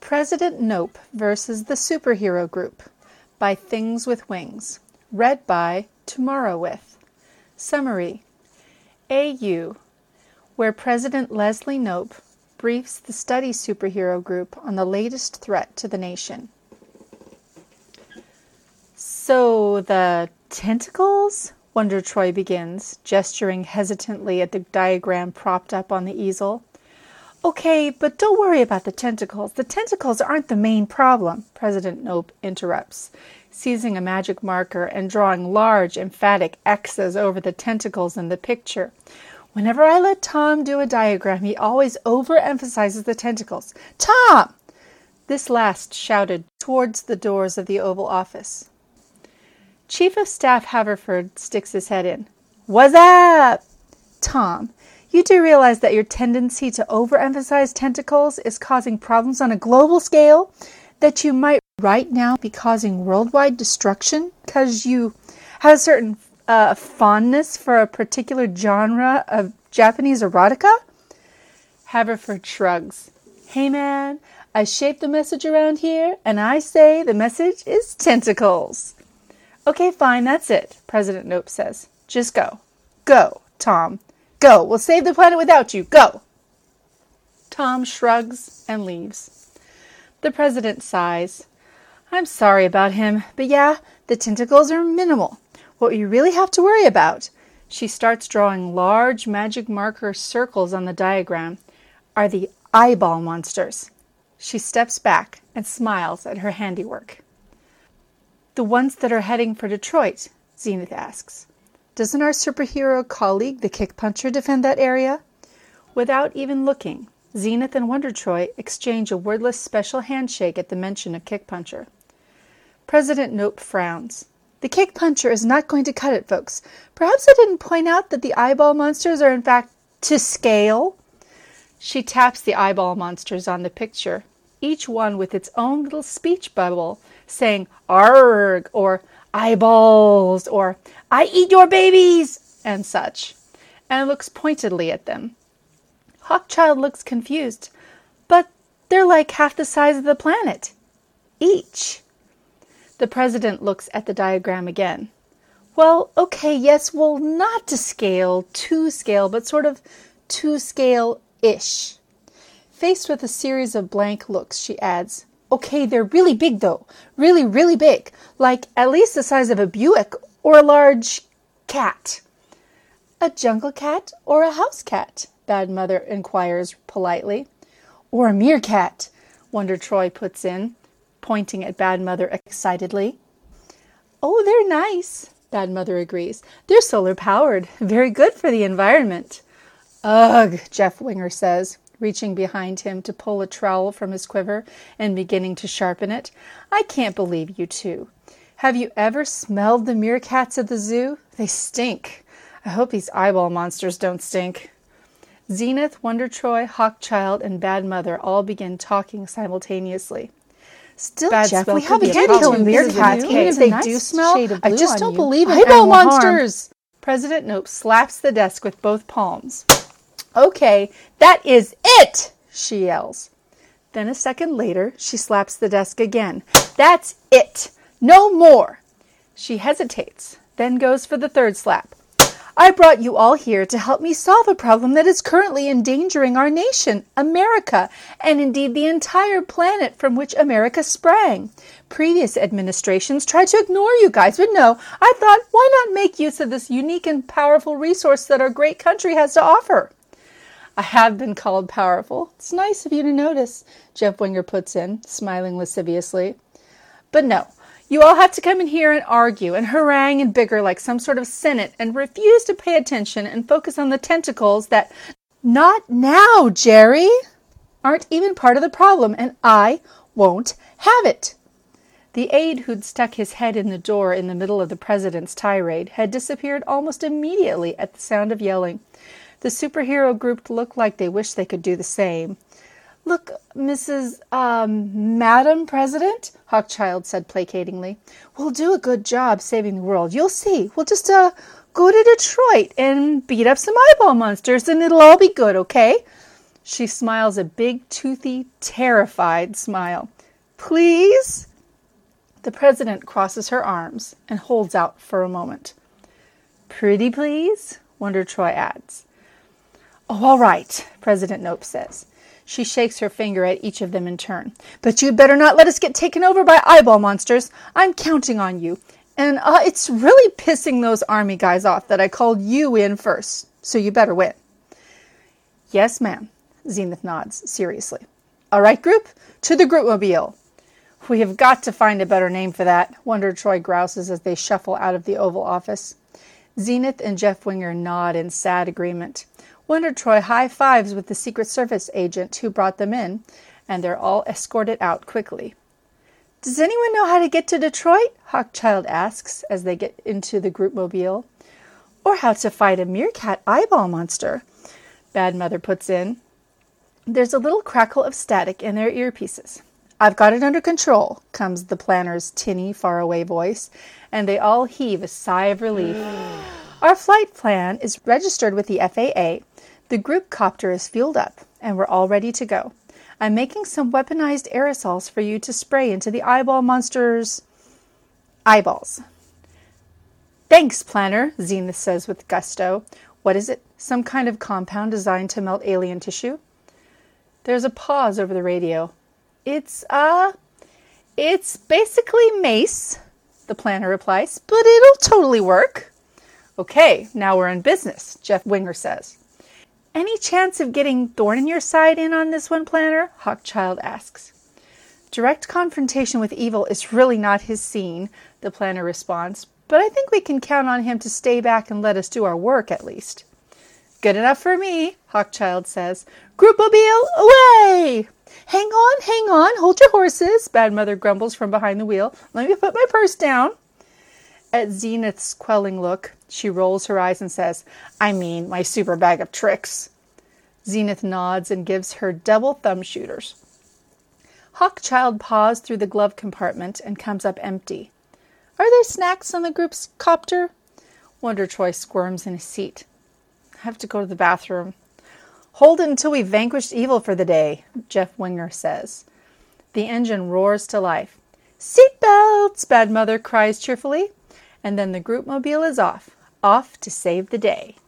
President Nope versus the Superhero Group by Things with Wings. Read by Tomorrow With. Summary. AU, where President Leslie Nope briefs the study superhero group on the latest threat to the nation. So the tentacles? Wonder Troy begins, gesturing hesitantly at the diagram propped up on the easel. Okay, but don't worry about the tentacles. The tentacles aren't the main problem, President Nope interrupts, seizing a magic marker and drawing large, emphatic X's over the tentacles in the picture. Whenever I let Tom do a diagram, he always overemphasizes the tentacles. Tom! This last shouted towards the doors of the Oval Office. Chief of Staff Haverford sticks his head in. What's up? Tom, you do realize that your tendency to overemphasize tentacles is causing problems on a global scale? That you might right now be causing worldwide destruction because you have a certain fondness for a particular genre of Japanese erotica? Haverford shrugs. Hey man, I shape the message around here, and I say the message is tentacles. Okay, fine, that's it, President Nope says. Just go. Go, Tom. Go. We'll save the planet without you. Go. Tom shrugs and leaves. The president sighs. I'm sorry about him, but yeah, the tentacles are minimal. What you really have to worry about, she starts drawing large magic marker circles on the diagram, are the eyeball monsters. She steps back and smiles at her handiwork. The ones that are heading for Detroit, Zenith asks. Doesn't our superhero colleague, the Kick Puncher, defend that area? Without even looking, Zenith and Wonder Troy exchange a wordless special handshake at the mention of Kick Puncher. President Nope frowns. The Kick Puncher is not going to cut it, folks. Perhaps I didn't point out that the eyeball monsters are in fact to scale. She taps the eyeball monsters on the picture, each one with its own little speech bubble, saying "Arrgh" or "eyeballs" or "I eat your babies" and such, and looks pointedly at them. Hawkchild looks confused, but they're like half the size of the planet, each. The president looks at the diagram again. Well, okay, yes, well, not to scale, but sort of to scale-ish. Faced with a series of blank looks, she adds, okay, they're really big, though. Really, really big. Like at least the size of a Buick or a large cat. A jungle cat or a house cat? Bad Mother inquires politely. Or a meerkat, Wonder Troy puts in, pointing at Bad Mother excitedly. Oh, they're nice, Bad Mother agrees. They're solar-powered. Very good for the environment. Ugh, Jeff Winger says, reaching behind him to pull a trowel from his quiver and beginning to sharpen it. I can't believe you two. Have you ever smelled the meerkats at the zoo? They stink. I hope these eyeball monsters don't stink. Zenith, Wonder Troy, Hawkchild, and Bad Mother all begin talking simultaneously. Still, Bad Jeff, smell we could haven't be a killed problem. meerkats, even if they do smell. I just don't believe in eyeball animal harm. monsters. President Nope slaps the desk with both palms. Okay, that is it, she yells. Then a second later, she slaps the desk again. That's it. No more. She hesitates, then goes for the third slap. I brought you all here to help me solve a problem that is currently endangering our nation, America, and indeed the entire planet from which America sprang. Previous administrations tried to ignore you guys, but no, I thought, why not make use of this unique and powerful resource that our great country has to offer? I have been called powerful. It's nice of you to notice, Jeff Winger puts in, smiling lasciviously. But no, you all have to come in here and argue and harangue and bicker like some sort of senate and refuse to pay attention and focus on the tentacles that, not now, Jerry, aren't even part of the problem, and I won't have it. The aide who'd stuck his head in the door in the middle of the president's tirade had disappeared almost immediately at the sound of yelling. The superhero group looked like they wished they could do the same. Look, Madam President, Hawkchild said placatingly, we'll do a good job saving the world. You'll see. We'll just, go to Detroit and beat up some eyeball monsters and it'll all be good, okay? She smiles a big, toothy, terrified smile. Please? The president crosses her arms and holds out for a moment. Pretty please? Wonder Troy adds. Oh, all right, President Nope says. She shakes her finger at each of them in turn. But you'd better not let us get taken over by eyeball monsters. I'm counting on you. And it's really pissing those army guys off that I called you in first. So you better win. Yes, ma'am, Zenith nods seriously. All right, group, to the Groupmobile. We have got to find a better name for that, Wonder Troy grouses as they shuffle out of the Oval Office. Zenith and Jeff Winger nod in sad agreement. Wonder Troy high-fives with the Secret Service agent who brought them in, and they're all escorted out quickly. Does anyone know how to get to Detroit? Hawkchild asks as they get into the Groupmobile. Or how to fight a meerkat eyeball monster, Bad Mother puts in. There's a little crackle of static in their earpieces. I've got it under control, comes the planner's tinny, faraway voice, and they all heave a sigh of relief. Our flight plan is registered with the FAA. The group copter is fueled up, and we're all ready to go. I'm making some weaponized aerosols for you to spray into the eyeball monster's eyeballs. Thanks, Planner, Zenith says with gusto. What is it? Some kind of compound designed to melt alien tissue? There's a pause over the radio. It's basically mace, the Planner replies, but it'll totally work. Okay, now we're in business, Jeff Winger says. Any chance of getting Thorn in your side in on this one, Planner? Hawkchild asks. Direct confrontation with evil is really not his scene, the Planner responds, but I think we can count on him to stay back and let us do our work at least. Good enough for me, Hawkchild says. Groupmobile, away! Hang on, hold your horses, Bad Mother grumbles from behind the wheel. Let me put my purse down. At Zenith's quelling look, she rolls her eyes and says, I mean, my super bag of tricks. Zenith nods and gives her double thumb shooters. Hawkchild paws through the glove compartment and comes up empty. Are there snacks on the group's copter? Wonder Troy squirms in his seat. I have to go to the bathroom. Hold it until we've vanquished evil for the day, Jeff Winger says. The engine roars to life. Seatbelts, Bad Mother cries cheerfully. And then the Groupmobile is off to save the day.